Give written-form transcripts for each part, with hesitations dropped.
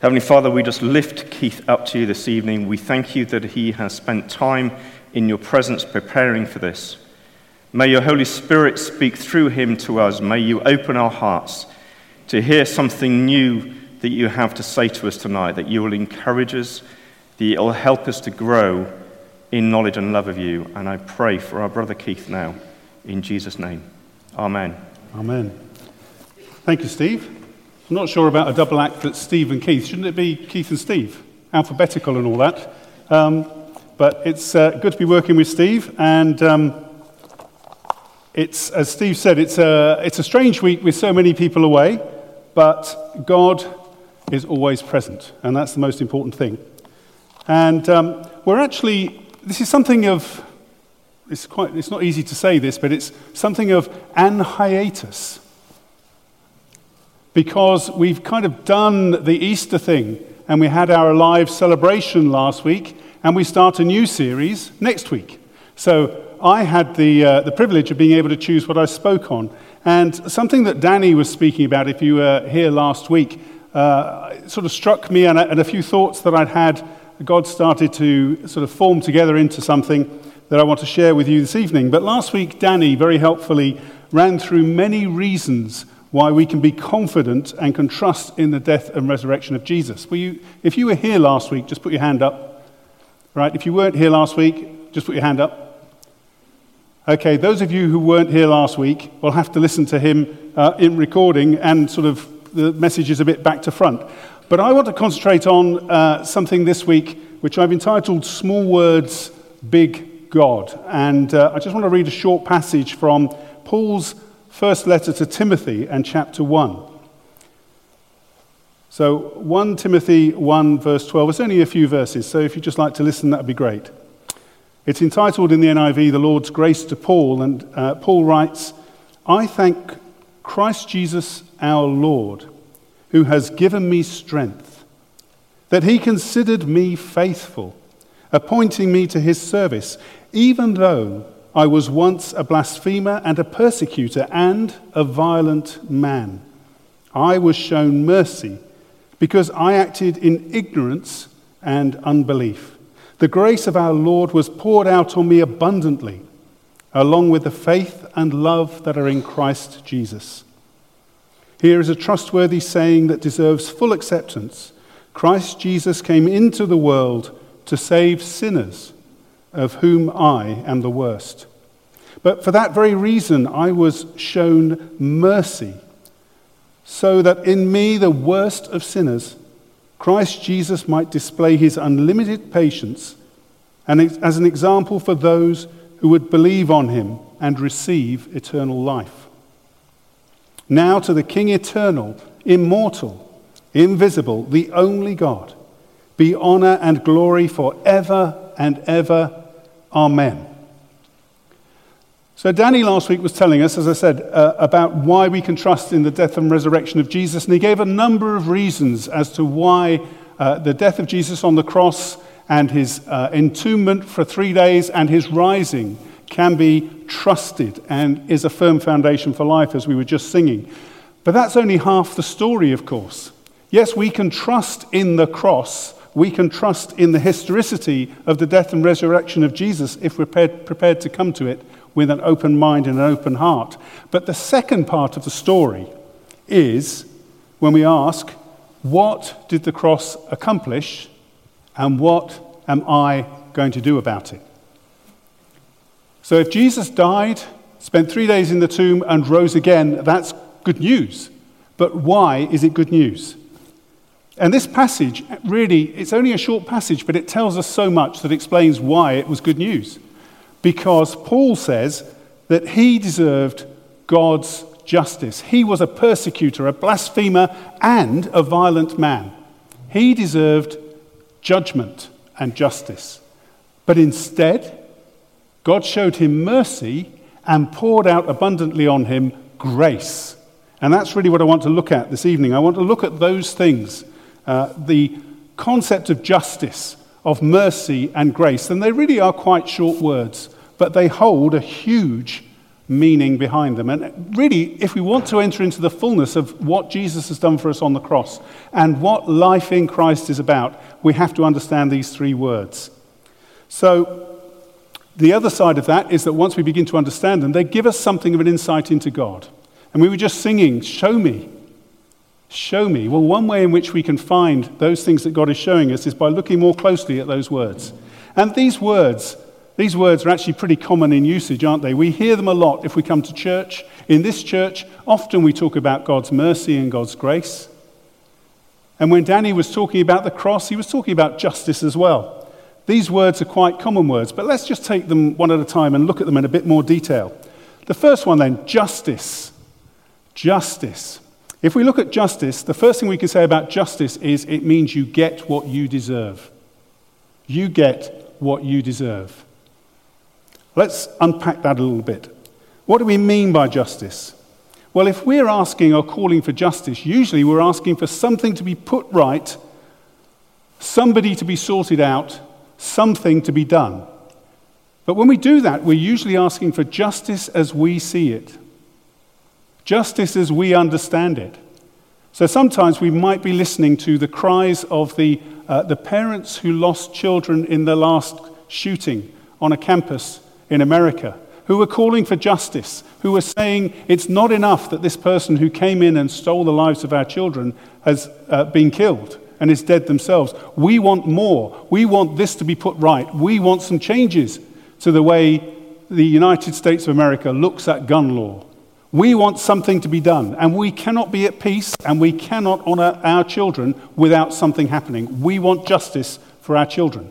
Heavenly Father, we just lift Keith up to you this evening. We thank you that he has spent time in your presence preparing for this. May your Holy Spirit speak through him to us. May you open our hearts to hear something new that you have to say to us tonight, that you will encourage us, that it will help us to grow in knowledge and love of you. And I pray for our brother Keith now, in Jesus' name. Amen. Amen. Thank you, Steve. I'm not sure about a double act that's Steve and Keith. Shouldn't it be Keith and Steve? Alphabetical and all that. But it's good to be working with Steve. And it's, as Steve said, it's a strange week with so many people away. But God is always present. And that's the most important thing. And this is something of, it's not easy to say this, but it's something of an hiatus. Because we've kind of done the Easter thing, and we had our live celebration last week, and we start a new series next week. So I had the privilege of being able to choose what I spoke on. And something that Danny was speaking about, if you were here last week, sort of struck me, and a few thoughts that I'd had, God started to sort of form together into something that I want to share with you this evening. But last week, Danny very helpfully ran through many reasons why we can be confident and can trust in the death and resurrection of Jesus. If you were here last week, just put your hand up. Right? If you weren't here last week, just put your hand up. Okay, those of you who weren't here last week will have to listen to him in recording, and sort of the message is a bit back to front. But I want to concentrate on something this week which I've entitled Small Words, Big God. And I just want to read a short passage from Paul's first letter to Timothy and chapter 1. So 1 Timothy 1 verse 12. It's only a few verses, so if you'd just like to listen, that would be great. It's entitled in the NIV, The Lord's Grace to Paul, and Paul writes, I thank Christ Jesus our Lord, who has given me strength, that he considered me faithful, appointing me to his service, even though I was once a blasphemer and a persecutor and a violent man. I was shown mercy because I acted in ignorance and unbelief. The grace of our Lord was poured out on me abundantly, along with the faith and love that are in Christ Jesus. Here is a trustworthy saying that deserves full acceptance. Christ Jesus came into the world to save sinners, of whom I am the worst. But for that very reason, I was shown mercy, so that in me, the worst of sinners, Christ Jesus might display his unlimited patience and as an example for those who would believe on him and receive eternal life. Now to the King eternal, immortal, invisible, the only God, be honor and glory forever and ever. Amen. So Danny last week was telling us, as I said, about why we can trust in the death and resurrection of Jesus, and he gave a number of reasons as to why the death of Jesus on the cross and his entombment for 3 days and his rising can be trusted and is a firm foundation for life, as we were just singing. But that's only half the story, of course. Yes, we can trust in the cross. We can trust in the historicity of the death and resurrection of Jesus if we're prepared to come to it with an open mind and an open heart. But the second part of the story is when we ask, what did the cross accomplish and what am I going to do about it? So if Jesus died, spent 3 days in the tomb and rose again, that's good news. But why is it good news? And this passage, really, it's only a short passage, but it tells us so much that explains why it was good news. Because Paul says that he deserved God's justice. He was a persecutor, a blasphemer, and a violent man. He deserved judgment and justice. But instead, God showed him mercy and poured out abundantly on him grace. And that's really what I want to look at this evening. I want to look at those things, the concept of justice, of mercy and grace. And they really are quite short words, but they hold a huge meaning behind them. And really, if we want to enter into the fullness of what Jesus has done for us on the cross and what life in Christ is about, we have to understand these three words. So the other side of that is that once we begin to understand them, they give us something of an insight into God. And we were just singing, "Show me, show me." Well, one way in which we can find those things that God is showing us is by looking more closely at those words. And these words are actually pretty common in usage, aren't they? We hear them a lot if we come to church. In this church, often we talk about God's mercy and God's grace. And when Danny was talking about the cross, he was talking about justice as well. These words are quite common words, but let's just take them one at a time and look at them in a bit more detail. The first one then, justice. Justice. If we look at justice, the first thing we can say about justice is it means you get what you deserve. You get what you deserve. Let's unpack that a little bit. What do we mean by justice? Well, if we're asking or calling for justice, usually we're asking for something to be put right, somebody to be sorted out, something to be done. But when we do that, we're usually asking for justice as we see it, justice as we understand it. So sometimes we might be listening to the cries of the parents who lost children in the last shooting on a campus in America, who were calling for justice, who were saying it's not enough that this person who came in and stole the lives of our children has been killed and is dead themselves. We want more. We want this to be put right. We want some changes to the way the United States of America looks at gun law. We want something to be done, and we cannot be at peace and we cannot honor our children without something happening. We want justice for our children.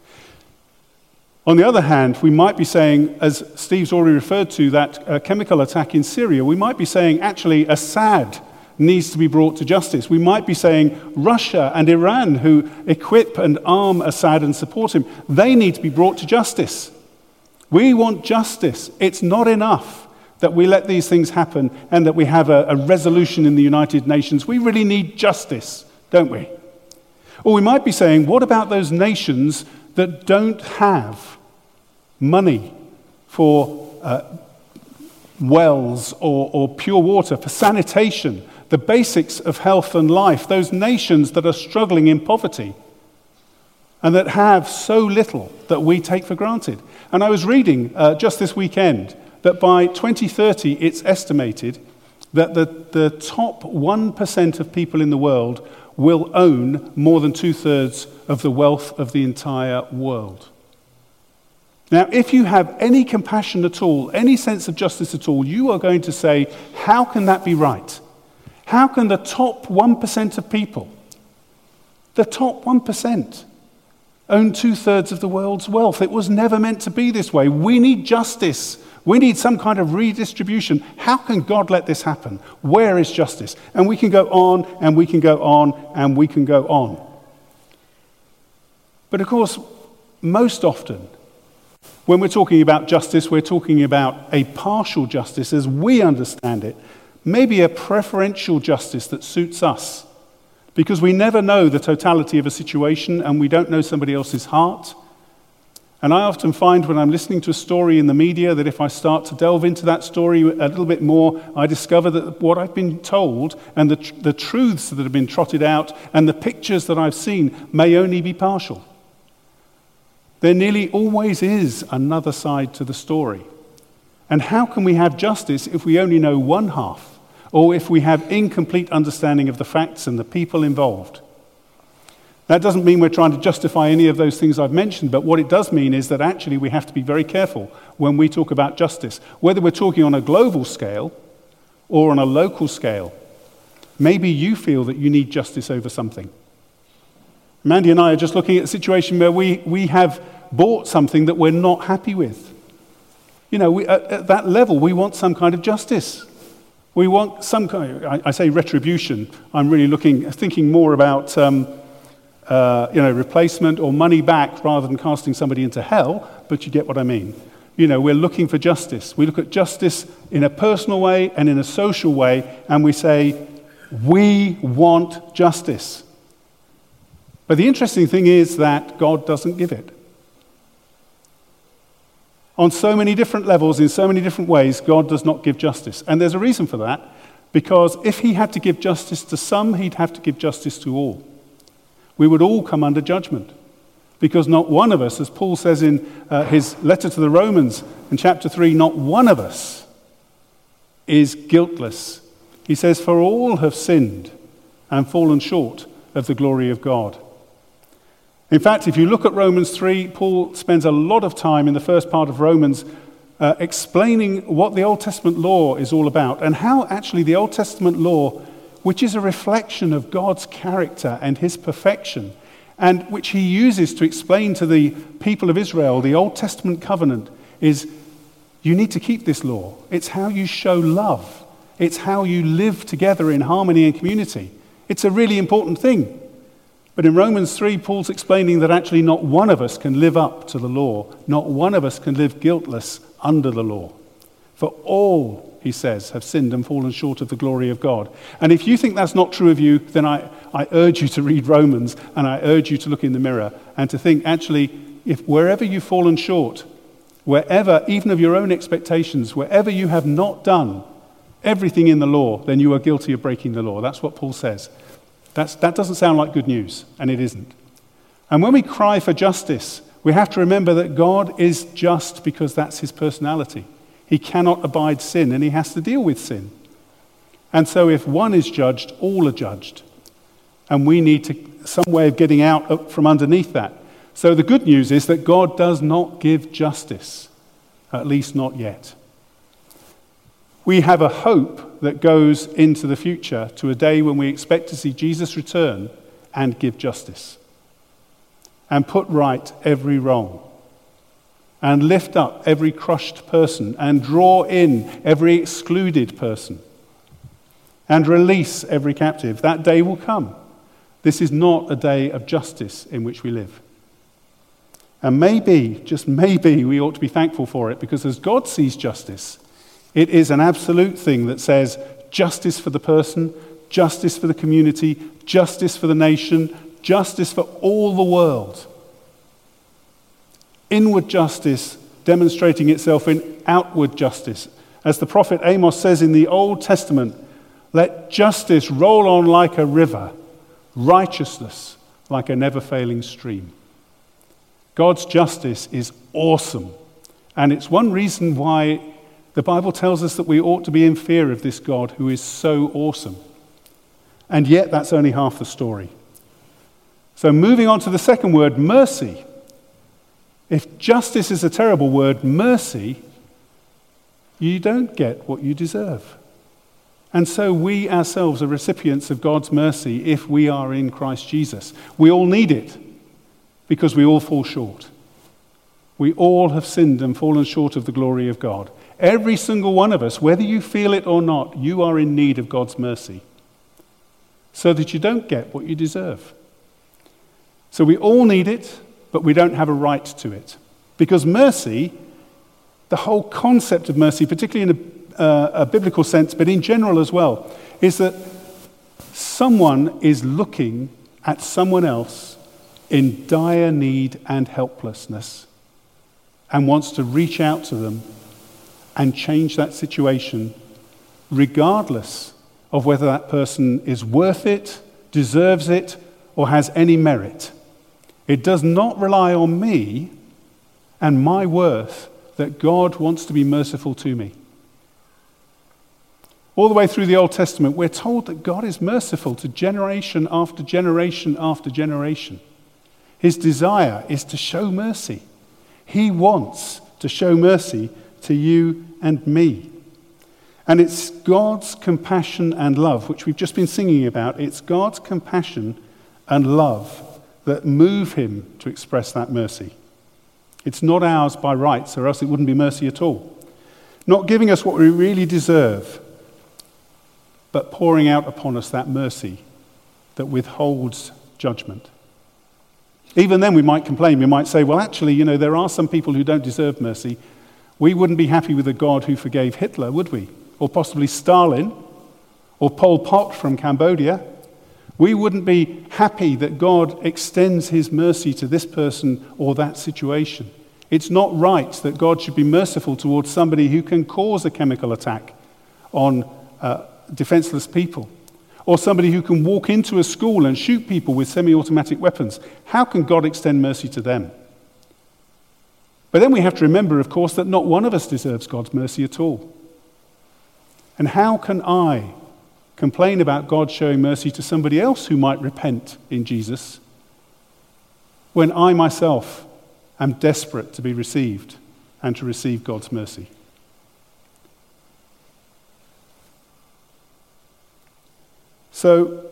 On the other hand, we might be saying, as Steve's already referred to, that chemical attack in Syria, we might be saying, actually, Assad needs to be brought to justice. We might be saying Russia and Iran, who equip and arm Assad and support him, they need to be brought to justice. We want justice. It's not enough that we let these things happen and that we have a resolution in the United Nations. We really need justice, don't we? Or we might be saying, what about those nations that don't have money for wells or pure water, for sanitation, the basics of health and life, those nations that are struggling in poverty and that have so little that we take for granted? And I was reading just this weekend that by 2030 it's estimated that the top 1% of people in the world will own more than 2/3 of the wealth of the entire world. Now, if you have any compassion at all, any sense of justice at all, you are going to say, how can that be right? How can the top 1% of people, the top 1%, own 2/3 of the world's wealth? It was never meant to be this way. We need justice. We need some kind of redistribution. How can God let this happen? Where is justice? And we can go on, and we can go on, and we can go on. But of course, most often, when we're talking about justice, we're talking about a partial justice as we understand it, maybe a preferential justice that suits us, because we never know the totality of a situation and we don't know somebody else's heart. And I often find when I'm listening to a story in the media that if I start to delve into that story a little bit more, I discover that what I've been told and the truths that have been trotted out and the pictures that I've seen may only be partial. There nearly always is another side to the story. And how can we have justice if we only know one half, or if we have incomplete understanding of the facts and the people involved? That doesn't mean we're trying to justify any of those things I've mentioned, but what it does mean is that actually we have to be very careful when we talk about justice, whether we're talking on a global scale or on a local scale. Maybe you feel that you need justice over something. Mandy and I are just looking at a situation where we have bought something that we're not happy with. You know, at that level, we want some kind of justice. We want some kind of, I say retribution, I'm really thinking more about replacement or money back rather than casting somebody into hell, but you get what I mean. You know, we're looking for justice. We look at justice in a personal way and in a social way, and we say, we want justice. But the interesting thing is that God doesn't give it. On so many different levels, in so many different ways, God does not give justice. And there's a reason for that, because if he had to give justice to some, he'd have to give justice to all. We would all come under judgment, because not one of us, as Paul says in his letter to the Romans in chapter 3, not one of us is guiltless. He says, for all have sinned and fallen short of the glory of God. In fact, if you look at Romans 3, Paul spends a lot of time in the first part of Romans explaining what the Old Testament law is all about, and how actually the Old Testament law, which is a reflection of God's character and his perfection, and which he uses to explain to the people of Israel, the Old Testament covenant, is you need to keep this law. It's how you show love. It's how you live together in harmony and community. It's a really important thing. But in Romans 3, Paul's explaining that actually not one of us can live up to the law. Not one of us can live guiltless under the law. For all, he says, have sinned and fallen short of the glory of God. And if you think that's not true of you, then I urge you to read Romans, and I urge you to look in the mirror and to think, actually, if wherever you've fallen short, wherever, even of your own expectations, wherever you have not done everything in the law, then you are guilty of breaking the law. That's what Paul says. That doesn't sound like good news, and it isn't. And when we cry for justice, we have to remember that God is just because that's his personality. He cannot abide sin, and he has to deal with sin. And so if one is judged, all are judged. And we need some way of getting out from underneath that. So the good news is that God does not give justice, at least not yet. We have a hope that goes into the future to a day when we expect to see Jesus return and give justice and put right every wrong and lift up every crushed person and draw in every excluded person and release every captive. That day will come. This is not a day of justice in which we live. And maybe, just maybe, we ought to be thankful for it, because as God sees justice, it is an absolute thing that says justice for the person, justice for the community, justice for the nation, justice for all the world. Inward justice demonstrating itself in outward justice. As the prophet Amos says in the Old Testament, let justice roll on like a river, righteousness like a never-failing stream. God's justice is awesome, and it's one reason why the Bible tells us that we ought to be in fear of this God who is so awesome. And yet that's only half the story. So moving on to the second word, mercy. If justice is a terrible word, mercy, you don't get what you deserve. And so we ourselves are recipients of God's mercy if we are in Christ Jesus. We all need it because we all fall short. We all have sinned and fallen short of the glory of God. Every single one of us, whether you feel it or not, you are in need of God's mercy so that you don't get what you deserve. So we all need it, but we don't have a right to it. Because mercy, the whole concept of mercy, particularly in a biblical sense, but in general as well, is that someone is looking at someone else in dire need and helplessness and wants to reach out to them and change that situation, regardless of whether that person is worth it, deserves it, or has any merit. It does not rely on me and my worth that God wants to be merciful to me. All the way through the Old Testament, we're told that God is merciful to generation after generation after generation. His desire is to show mercy. He wants to show mercy to you and me. And it's God's compassion and love, which we've just been singing about. It's God's compassion and love that move him to express that mercy. It's not ours by rights, or else it wouldn't be mercy at all. Not giving us what we really deserve, but pouring out upon us that mercy that withholds judgment. Even then we might complain. We might say, well, actually, there are some people who don't deserve mercy. We wouldn't be happy with a God who forgave Hitler, would we? Or possibly Stalin, or Pol Pot from Cambodia. We wouldn't be happy that God extends his mercy to this person or that situation. It's not right that God should be merciful towards somebody who can cause a chemical attack on defenseless people, or somebody who can walk into a school and shoot people with semi-automatic weapons. How can God extend mercy to them? But then we have to remember, of course, that not one of us deserves God's mercy at all. And how can I complain about God showing mercy to somebody else who might repent in Jesus when I myself am desperate to be received and to receive God's mercy? So,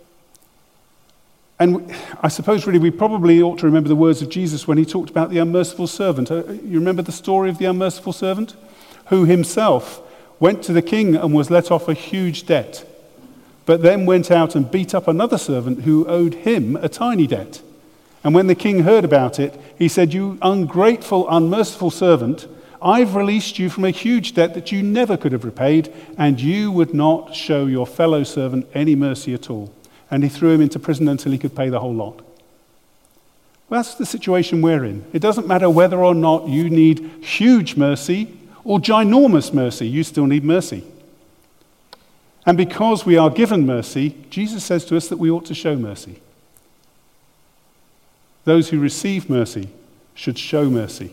and I suppose really we probably ought to remember the words of Jesus when he talked about the unmerciful servant. You remember the story of the unmerciful servant? Who himself went to the king and was let off a huge debt, but then went out and beat up another servant who owed him a tiny debt. And when the king heard about it, he said, "You ungrateful, unmerciful servant, I've released you from a huge debt that you never could have repaid, and you would not show your fellow servant any mercy at all." And he threw him into prison until he could pay the whole lot. Well, that's the situation we're in. It doesn't matter whether or not you need huge mercy or ginormous mercy, you still need mercy. And because we are given mercy, Jesus says to us that we ought to show mercy. Those who receive mercy should show mercy.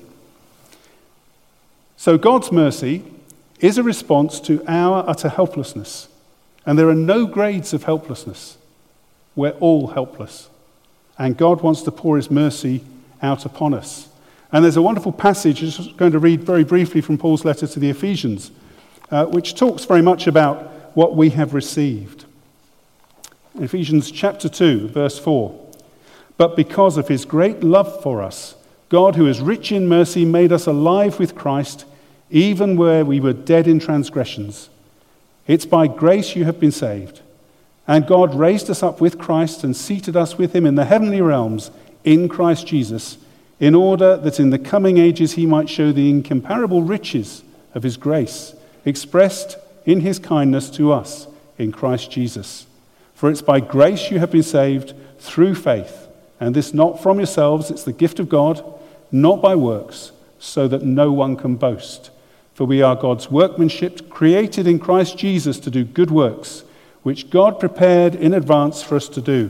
So God's mercy is a response to our utter helplessness. And there are no grades of helplessness. We're all helpless. And God wants to pour his mercy out upon us. And there's a wonderful passage, I'm just going to read very briefly from Paul's letter to the Ephesians, which talks very much about what we have received. Ephesians chapter 2, verse 4. "But because of his great love for us, God, who is rich in mercy, made us alive with Christ, even where we were dead in transgressions. It's by grace you have been saved. And God raised us up with Christ and seated us with him in the heavenly realms in Christ Jesus, in order that in the coming ages he might show the incomparable riches of his grace, expressed in his kindness to us in Christ Jesus. For it's by grace you have been saved through faith, and this not from yourselves, it's the gift of God, not by works, so that no one can boast. For we are God's workmanship, created in Christ Jesus to do good works, which God prepared in advance for us to do."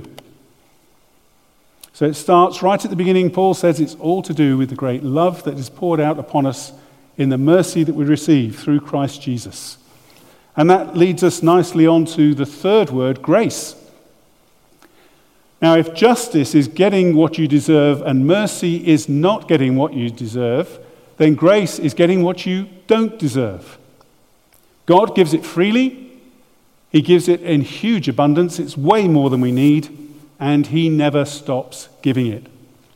So it starts right at the beginning. Paul says it's all to do with the great love that is poured out upon us in the mercy that we receive through Christ Jesus. And that leads us nicely on to the third word, grace. Now, if justice is getting what you deserve and mercy is not getting what you deserve, then grace is getting what you don't deserve. God gives it freely. He gives it in huge abundance. It's way more than we need, and he never stops giving it.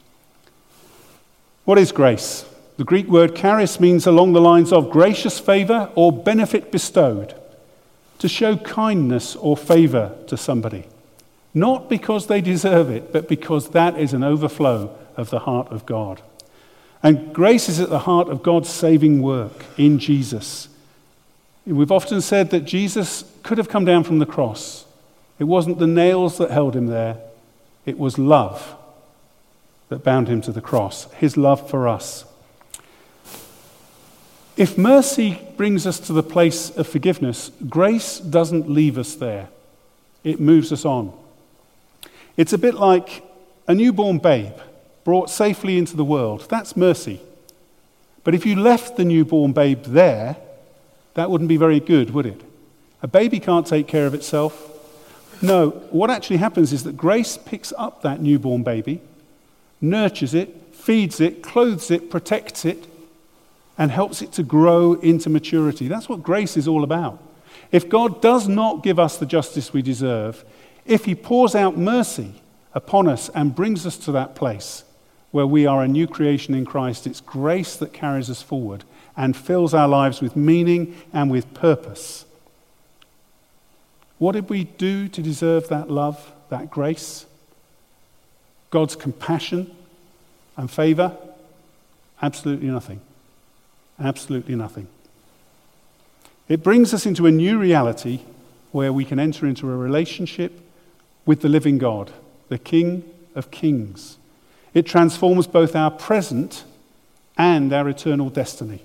What is grace? The Greek word charis means along the lines of gracious favor or benefit bestowed, to show kindness or favor to somebody. Not because they deserve it, but because that is an overflow of the heart of God. And grace is at the heart of God's saving work in Jesus. We've often said that Jesus could have come down from the cross. It wasn't the nails that held him there. It was love that bound him to the cross, his love for us. If mercy brings us to the place of forgiveness, grace doesn't leave us there. It moves us on. It's a bit like a newborn babe brought safely into the world. That's mercy. But if you left the newborn babe there, that wouldn't be very good, would it? A baby can't take care of itself. No, what actually happens is that grace picks up that newborn baby, nurtures it, feeds it, clothes it, protects it, and helps it to grow into maturity. That's what grace is all about. If God does not give us the justice we deserve, if he pours out mercy upon us and brings us to that place where we are a new creation in Christ, it's grace that carries us forward and fills our lives with meaning and with purpose. What did we do to deserve that love, that grace? God's compassion and favor? Absolutely nothing. Absolutely nothing. It brings us into a new reality where we can enter into a relationship with the living God, the King of Kings. It transforms both our present and our eternal destiny.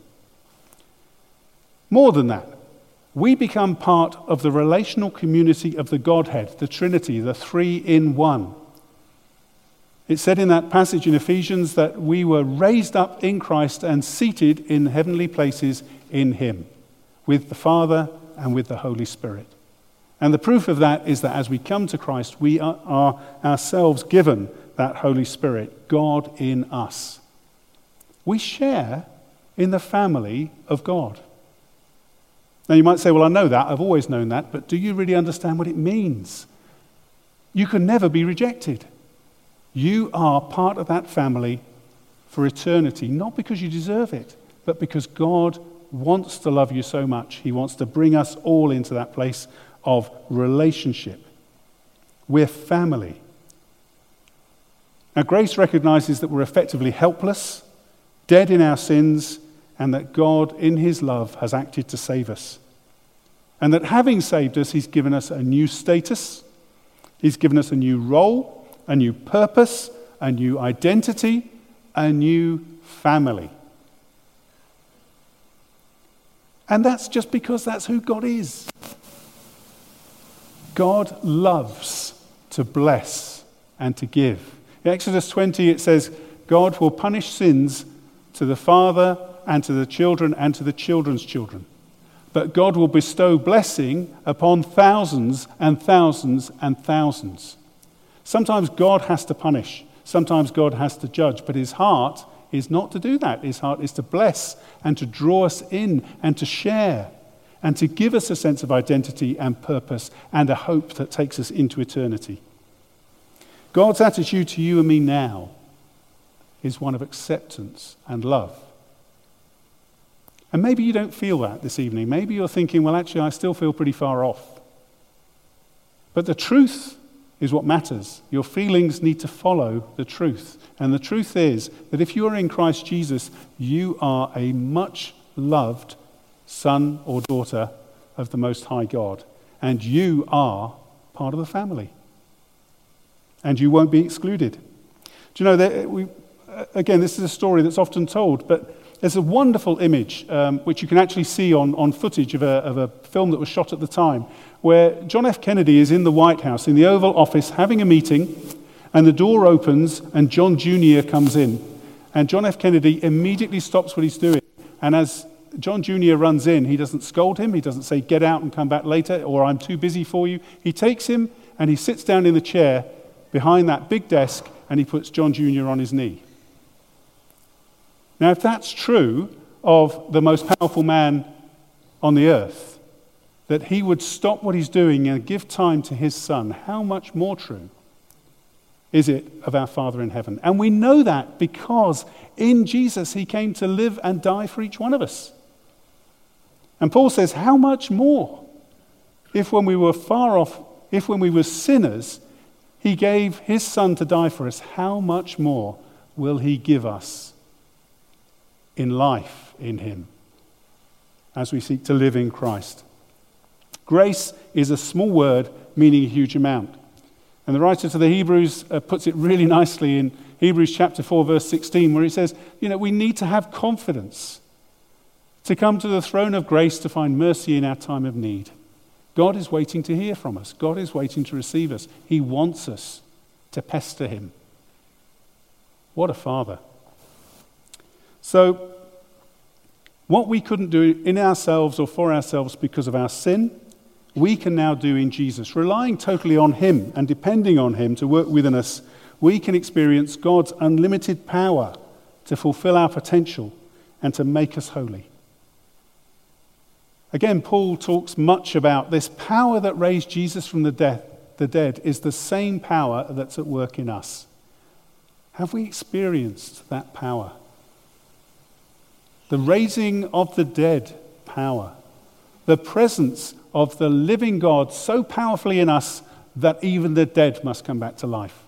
More than that, we become part of the relational community of the Godhead, the Trinity, the three in one. It said in that passage in Ephesians that we were raised up in Christ and seated in heavenly places in him, with the Father and with the Holy Spirit. And the proof of that is that as we come to Christ, we are ourselves given that Holy Spirit, God in us. We share in the family of God. Now you might say, well, I know that, I've always known that, but do you really understand what it means? You can never be rejected. You are part of that family for eternity, not because you deserve it, but because God wants to love you so much. He wants to bring us all into that place of relationship. We're family. Now, grace recognizes that we're effectively helpless, dead in our sins, and that God, in his love, has acted to save us. And that having saved us, he's given us a new status, he's given us a new role, a new purpose, a new identity, a new family. And that's just because that's who God is. God loves to bless and to give. In Exodus 20 it says, God will punish sins to the father and to the children and to the children's children. But God will bestow blessing upon thousands and thousands and thousands. Sometimes God has to punish. Sometimes God has to judge. But his heart is not to do that. His heart is to bless and to draw us in and to share and to give us a sense of identity and purpose and a hope that takes us into eternity. God's attitude to you and me now is one of acceptance and love. And maybe you don't feel that this evening. Maybe you're thinking, well, actually, I still feel pretty far off. But the truth is what matters. Your feelings need to follow the truth. And the truth is that if you are in Christ Jesus, you are a much loved son or daughter of the Most High God. And you are part of the family. And you won't be excluded. Do you know, again, this is a story that's often told, but there's a wonderful image which you can actually see on footage of a film that was shot at the time, where John F. Kennedy is in the White House, in the Oval Office, having a meeting, and the door opens, and John Jr. comes in. And John F. Kennedy immediately stops what he's doing. And as John Jr. runs in, he doesn't scold him, he doesn't say, get out and come back later, or I'm too busy for you. He takes him, and he sits down in the chair behind that big desk, and he puts John Jr. on his knee. Now, if that's true of the most powerful man on the earth, that he would stop what he's doing and give time to his son, how much more true is it of our Father in heaven? And we know that because in Jesus he came to live and die for each one of us. And Paul says, how much more? If when we were far off, if when we were sinners, he gave his son to die for us, how much more will he give us in life in him as we seek to live in Christ? Grace is a small word meaning a huge amount. And the writer to the Hebrews puts it really nicely in Hebrews chapter 4 verse 16, where he says, we need to have confidence to come to the throne of grace to find mercy in our time of need. God is waiting to hear from us. God is waiting to receive us. He wants us to pester him. What a father. So, what we couldn't do in ourselves or for ourselves because of our sin, we can now do in Jesus. Relying totally on him and depending on him to work within us, we can experience God's unlimited power to fulfill our potential and to make us holy. Again, Paul talks much about this power that raised Jesus from the dead is the same power that's at work in us. Have we experienced that power? The raising of the dead power. The presence of the living God so powerfully in us that even the dead must come back to life.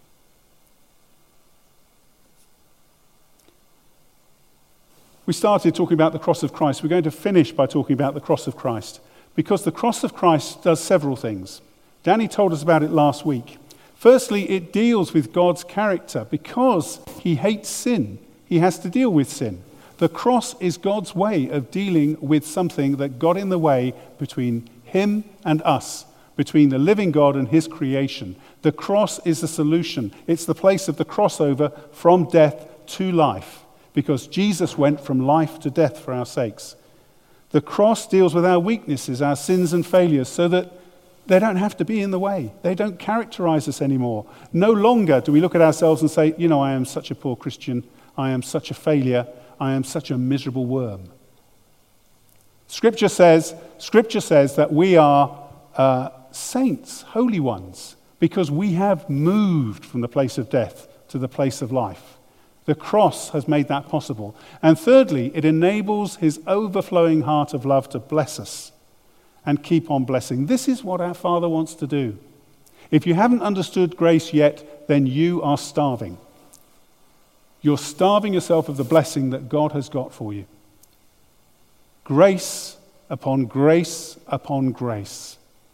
We started talking about the cross of Christ. We're going to finish by talking about the cross of Christ, because the cross of Christ does several things. Danny told us about it last week. Firstly, it deals with God's character. Because he hates sin, he has to deal with sin. The cross is God's way of dealing with something that got in the way between him and us, between the living God and his creation. The cross is the solution. It's the place of the crossover from death to life, because Jesus went from life to death for our sakes. The cross deals with our weaknesses, our sins and failures, so that they don't have to be in the way. They don't characterize us anymore. No longer do we look at ourselves and say, I am such a poor Christian. I am such a failure. I am such a miserable worm. Scripture says that we are saints, holy ones, because we have moved from the place of death to the place of life. The cross has made that possible. And thirdly, it enables his overflowing heart of love to bless us and keep on blessing. This is what our Father wants to do. If you haven't understood grace yet, then you are starving. You're starving yourself of the blessing that God has got for you. Grace upon grace upon grace.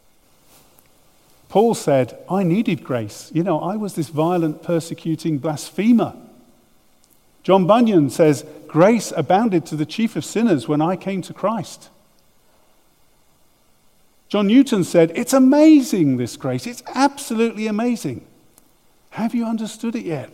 Paul said, I needed grace. I was this violent, persecuting blasphemer. John Bunyan says, grace abounded to the chief of sinners when I came to Christ. John Newton said, it's amazing, this grace. It's absolutely amazing. Have you understood it yet?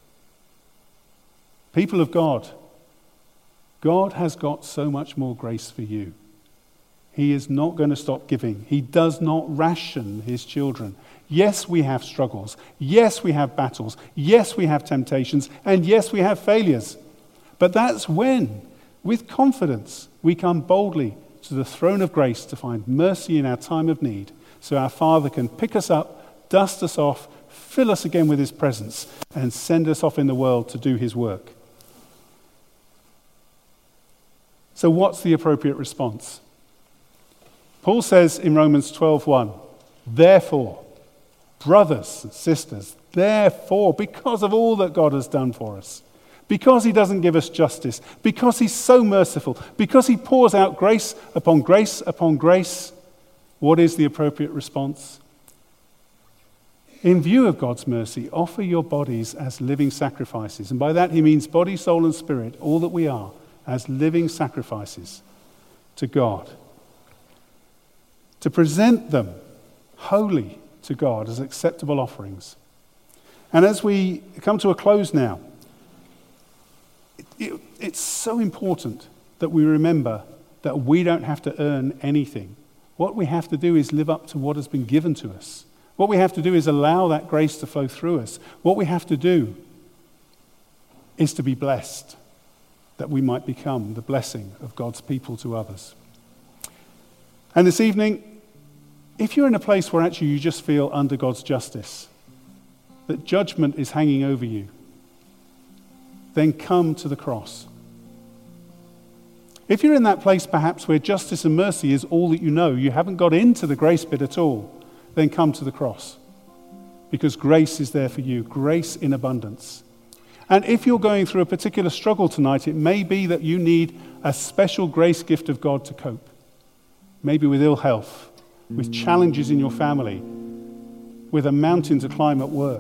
People of God, God has got so much more grace for you. He is not going to stop giving. He does not ration his children. Yes, we have struggles. Yes, we have battles. Yes, we have temptations. And yes, we have failures. But that's when, with confidence, we come boldly to the throne of grace to find mercy in our time of need, so our Father can pick us up, dust us off, fill us again with his presence, and send us off in the world to do his work. So what's the appropriate response? Paul says in Romans 12:1, therefore, brothers and sisters, therefore, because of all that God has done for us, because he doesn't give us justice, because he's so merciful, because he pours out grace upon grace upon grace, what is the appropriate response? In view of God's mercy, offer your bodies as living sacrifices. And by that he means body, soul, and spirit, all that we are, as living sacrifices to God. To present them wholly to God as acceptable offerings. And as we come to a close now, it's so important that we remember that we don't have to earn anything. What we have to do is live up to what has been given to us. What we have to do is allow that grace to flow through us. What we have to do is to be blessed, that we might become the blessing of God's people to others. And this evening, if you're in a place where actually you just feel under God's justice, that judgment is hanging over you, then come to the cross. If you're in that place perhaps where justice and mercy is all that you haven't got into the grace bit at all, then come to the cross. Because grace is there for you, grace in abundance. And if you're going through a particular struggle tonight, it may be that you need a special grace gift of God to cope. Maybe with ill health, with challenges in your family, with a mountain to climb at work,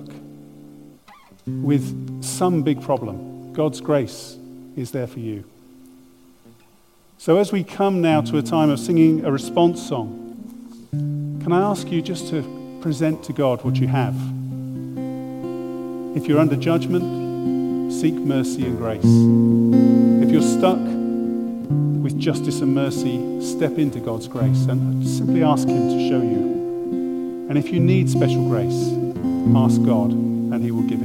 with some big problem. God's grace is there for you. So as we come now to a time of singing a response song, can I ask you just to present to God what you have? If you're under judgment, seek mercy and grace. If you're stuck with justice and mercy, step into God's grace and simply ask him to show you. And if you need special grace, ask God and he will give